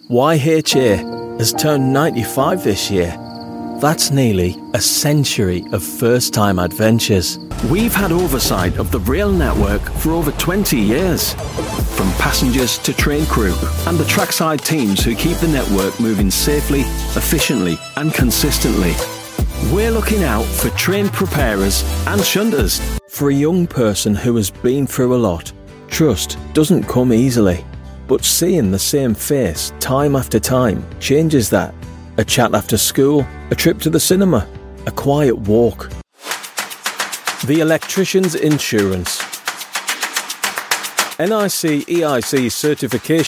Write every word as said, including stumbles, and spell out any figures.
Y H A has turned ninety-five this year. That's nearly a century of first-time adventures. We've had oversight of the rail network for over twenty years. From passengers to train crew and the trackside teams who keep the network moving safely, efficiently and consistently. We're looking out for train preparers and shunters. For a young person who has been through a lot, trust doesn't come easily. But seeing the same face time after time changes that. A chat after school, a trip to the cinema, a quiet walk. The Electrician's Insurance. N I C E I C certification